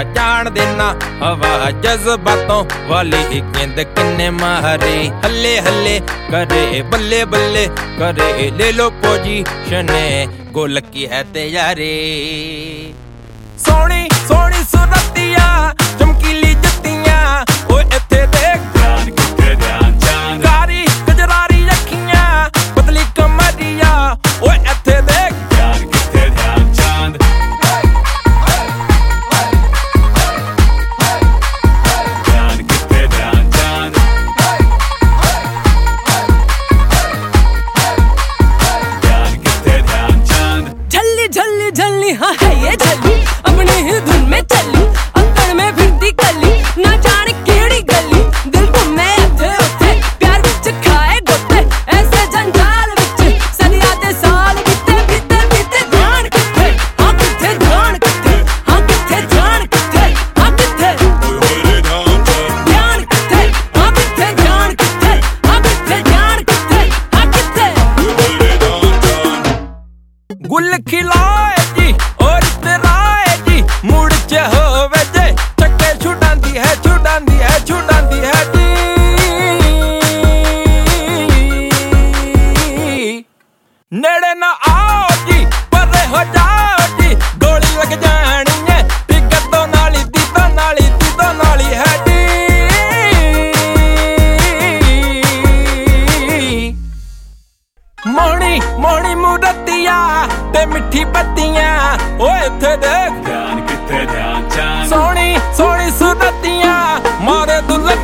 जान देना हवा जज्बातों वाली गेंद किन्ने मारे हल्ले हल्ले करे बल्ले बल्ले करे ले लो पोजीशन गोल की है तैयारी सोनी सोनी सुरतिया चमकीली जत्तियां ओ इत्थे देख ध्यान किथे ध्यान चांद कारी गजरारी अखियां पतली कमरिया ओ इत्थे देख ध्यान किथे ध्यान चांद ध्यान किथे ध्यान चांद ध्यान किथे ध्यान चांद झल्ली झल्ली झल्ली हाँ है ये झल्ली अपनी ही धुन में चली अंकड़ में फिरती कली ना जाने केड़ी गली दिल घूमे इत्थे उत्थे प्यार विच खाए गोते ऐसे जंजाल विच सदियां दे साल बीते बीते बीते ध्यान किथे हाँ किथे ध्यान किथे हाँ किथे ध्यान किथे हाँ किथे ध्यान किथे हाँ किथे ध्यान किथे हाँ किथे ध्यान किथे हाँ किथे गुल खिलाए जी और इतराए जी मुड़ च होवे जे चक्के छुड़ांदी है छुड़ांदी है छुड़ांदी है जी नेड़े ना आओ जी परे हो जाओ जी गोली लग जानी है टिकट तो नाली दी तो नाली दी तो नाली है जी मोहनी मोहनी मुरतिया ते मिठी पत्तियां ओ इत्थे देख ध्यान किथे ध्यान चांद सोनी सोनी सुरतियां मारे दुल्हन